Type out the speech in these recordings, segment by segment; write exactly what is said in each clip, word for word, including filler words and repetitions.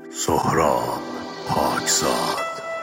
سهراب پاکزاد.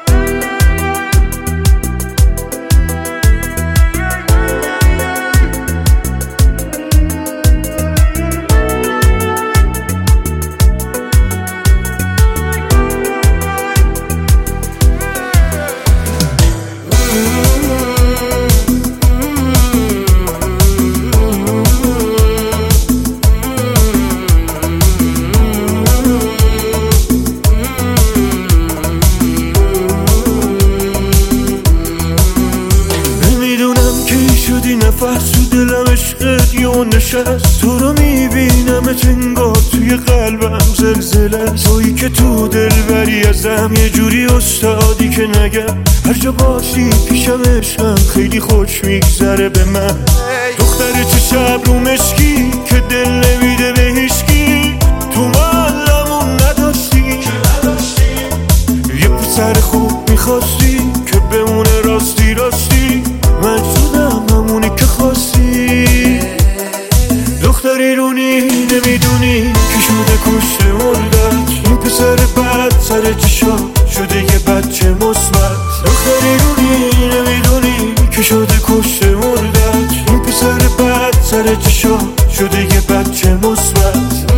نفس تو دلم عشقت یه نشست، تو رو میبینمت انگار توی قلبم زلزله. تویی که تو دل بری ازم، یه جوری استادی که نگم هر جا باشی پیشم عشقم خیلی خوش میگذره به من. دختر چه شب رو مشکی که دل نمیده به هیچکی، تو محلمون نداشتی یه پسر خوب میخواستی که بمونه راستی راستی. من شدم همونی که خواستی، دختری رونی نمیدونی که شده کشته مردت. این پسر بد سر چشا شده یه بچه مثبت. دختری رونی نمیدونی که شده کشته مردت. این پسر بد سر چشا شده یه بچه مثبت.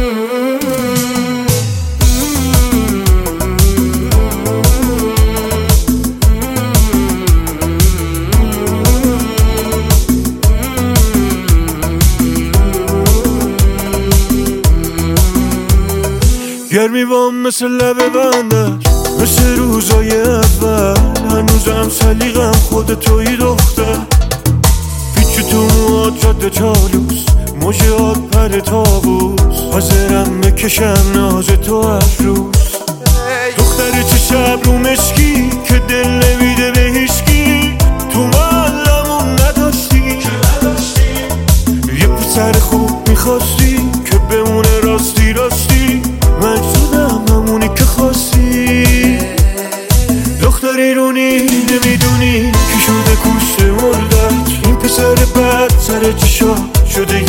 گرمی بام مثل لبه بندش، مثل روزای اول. هنوزم سلیقم خود توی دختر، پیچو تو موهات جاده چالوس، موجهات پر تابوس. حاضرم بکشم ناز تو هر روز. دختر چه شب رو مشکی که دل نمیده به هیچکی، تو محلمون نداشتی یه پسر خوب میخواستی که بمونه راستی راستی. من شدم همونی که خواستی، دختری رونی نمیدونی که شده کشته مردت. این پسر بد سر چشا شده